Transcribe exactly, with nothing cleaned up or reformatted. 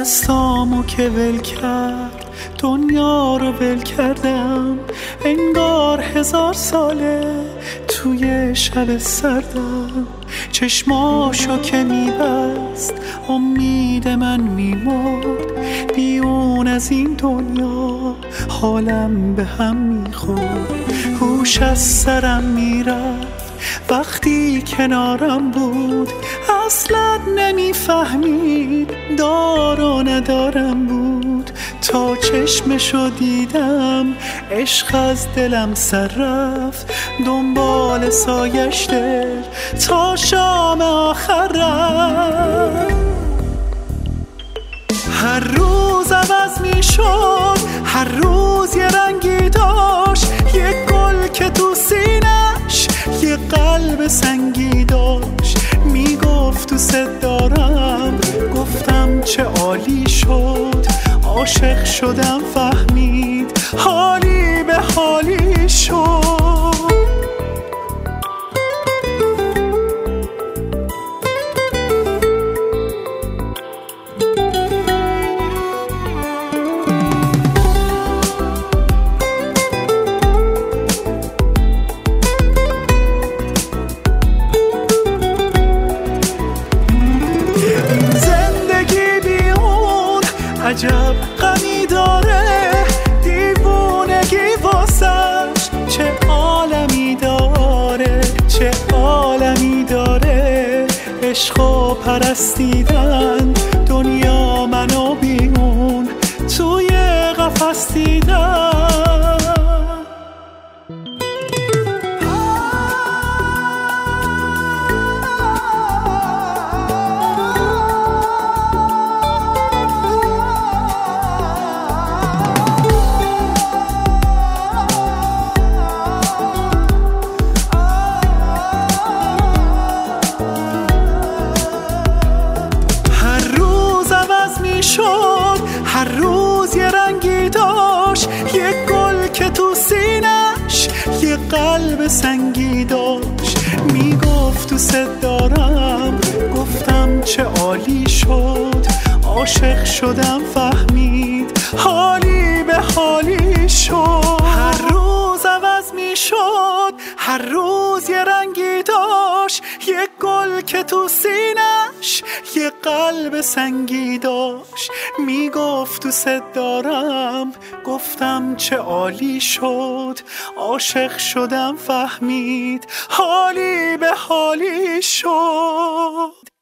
دستامو که ول کرد دنیا رو ول کردم، انگار هزار ساله توی شب سردم. چشماشو که میبست امید من میمرد، بیون از این دنیا حالم به هم میخورد. هوش از سرم میرفت وقتی کنارم بود، اصلا نمیفهمید دار و ندارم بود. تا چشمشو دیدم عشق از دلم سر رفت، دنبال سایش دل تا شام آخر رفت. هر روز عوض می شد، هر روز یه رنگی داشت، یه گل که تو سینش یه قلب سنگی داشت. میگفت دوست دارم، گفتم چه عالی شد. عاشق شدم فهمید حالی به حالی شد. عجب غمی داره، دیوونگی واسش چه عالمی داره، چه عالمی داره. عشق و پرستیدن دنیا منو بیمون توی قفس دیدن. هر روز یه رنگی داشت، یه گل که تو سینش یه قلب سنگی داشت. میگفت دوست دارم، گفتم چه عالی شد. عاشق شدم فهمید حالی به حالی شد. هر روز عوض می شد، هر روز یه رنگی داشت، یه گل که تو سینش یه قلب سنگی داشت. میگفت دوست دارم، گفتم چه عالی شد. عاشق شدم فهمید حالی به حالی شد.